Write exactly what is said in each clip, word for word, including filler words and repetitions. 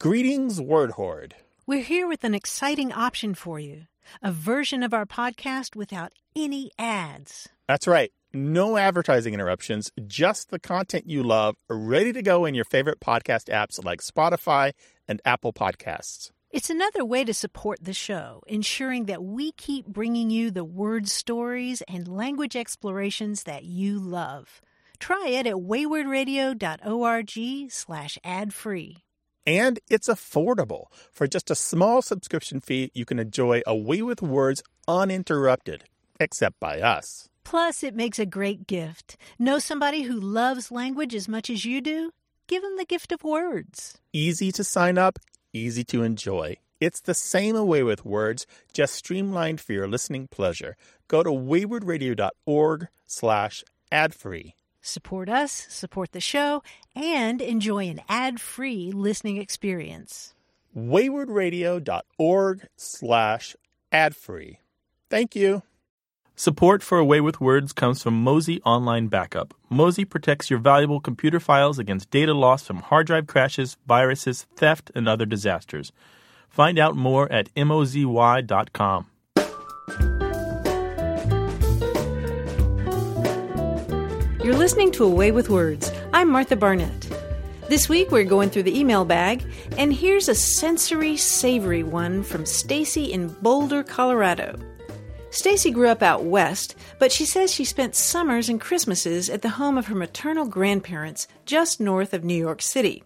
Greetings, Word Horde. We're here with an exciting option for you, a version of our podcast without any ads. That's right. No advertising interruptions, just the content you love, ready to go in your favorite podcast apps like Spotify and Apple Podcasts. It's another way to support the show, ensuring that we keep bringing you the word stories and language explorations that you love. Try it at waywardradio.org slash ad-free. And it's affordable. For just a small subscription fee, you can enjoy A Way with Words uninterrupted, except by us. Plus, it makes a great gift. Know somebody who loves language as much as you do? Give them the gift of words. Easy to sign up, easy to enjoy. It's the same A Way with Words, just streamlined for your listening pleasure. Go to waywardradio.org slash ad-free. Support us, support the show, and enjoy an ad-free listening experience. waywardradio.org slash ad-free. Thank you. Support for A Way with Words comes from Mozy Online Backup. Mozy protects your valuable computer files against data loss from hard drive crashes, viruses, theft, and other disasters. Find out more at mozy dot com. You're listening to A Way with Words. I'm Martha Barnett. This week we're going through the email bag, and here's a sensory, savory one from Stacy in Boulder, Colorado. Stacy grew up out west, but she says she spent summers and Christmases at the home of her maternal grandparents just north of New York City.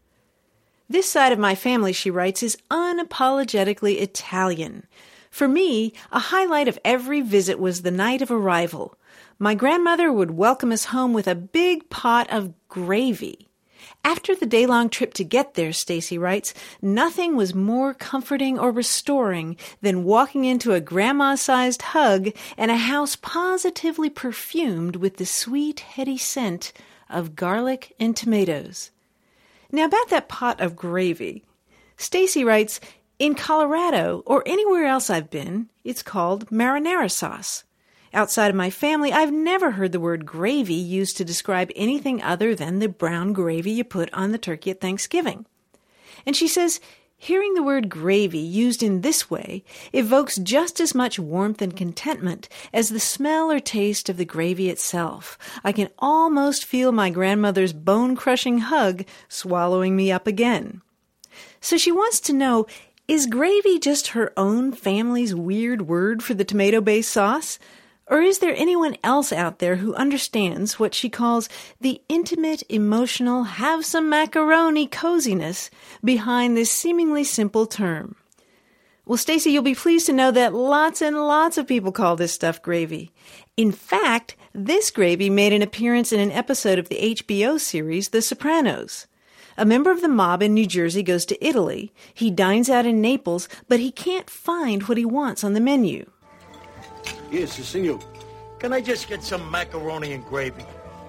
This side of my family, she writes, is unapologetically Italian. For me, a highlight of every visit was the night of arrival. My grandmother would welcome us home with a big pot of gravy. After the day-long trip to get there, Stacy writes, nothing was more comforting or restoring than walking into a grandma-sized hug and a house positively perfumed with the sweet, heady scent of garlic and tomatoes. Now, about that pot of gravy, Stacy writes, in Colorado, or anywhere else I've been, it's called marinara sauce. Outside of my family, I've never heard the word gravy used to describe anything other than the brown gravy you put on the turkey at Thanksgiving. And she says, hearing the word gravy used in this way evokes just as much warmth and contentment as the smell or taste of the gravy itself. I can almost feel my grandmother's bone-crushing hug swallowing me up again. So she wants to know, is gravy just her own family's weird word for the tomato-based sauce? Or is there anyone else out there who understands what she calls the intimate, emotional, have some macaroni coziness behind this seemingly simple term? Well, Stacy, you'll be pleased to know that lots and lots of people call this stuff gravy. In fact, this gravy made an appearance in an episode of the H B O series The Sopranos. A member of the mob in New Jersey goes to Italy. He dines out in Naples, but he can't find what he wants on the menu. Yes, signor. Can I just get some macaroni and gravy?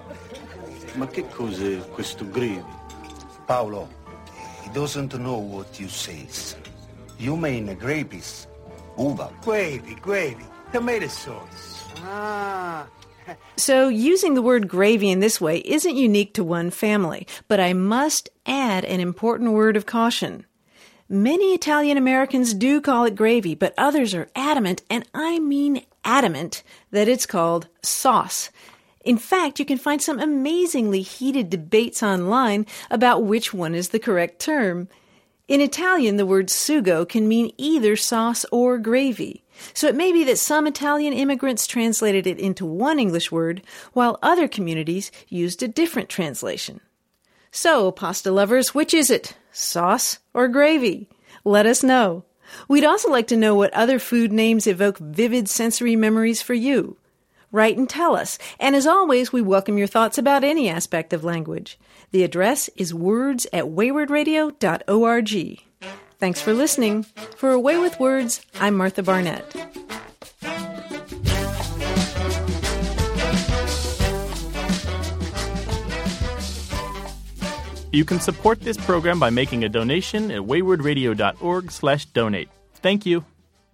Ma che cos'è questo gravy? Paolo, he doesn't know what you say. You mean gravies, uva. Gravy, gravy, tomato sauce. Ah. So using the word gravy in this way isn't unique to one family, but I must add an important word of caution. Many Italian Americans do call it gravy, but others are adamant, and I mean adamant, that it's called sauce. In fact, you can find some amazingly heated debates online about which one is the correct term. In Italian, the word sugo can mean either sauce or gravy. So it may be that some Italian immigrants translated it into one English word, while other communities used a different translation. So, pasta lovers, which is it? Sauce or gravy? Let us know. We'd also like to know what other food names evoke vivid sensory memories for you. Write and tell us. And as always, we welcome your thoughts about any aspect of language. The address is words at waywardradio dot org. Thanks for listening. For A Way with Words, I'm Martha Barnett. You can support this program by making a donation at waywardradio.org slash donate. Thank you.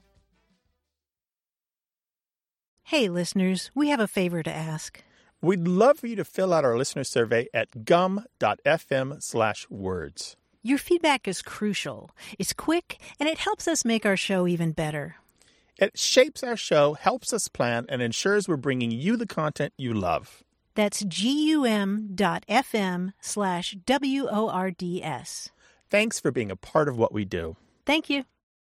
Hey, listeners, we have a favor to ask. We'd love for you to fill out our listener survey at gum.fm slash words. Your feedback is crucial. It's quick, and it helps us make our show even better. It shapes our show, helps us plan, and ensures we're bringing you the content you love. That's gum.fm slash W O R D S. Thanks for being a part of what we do. Thank you.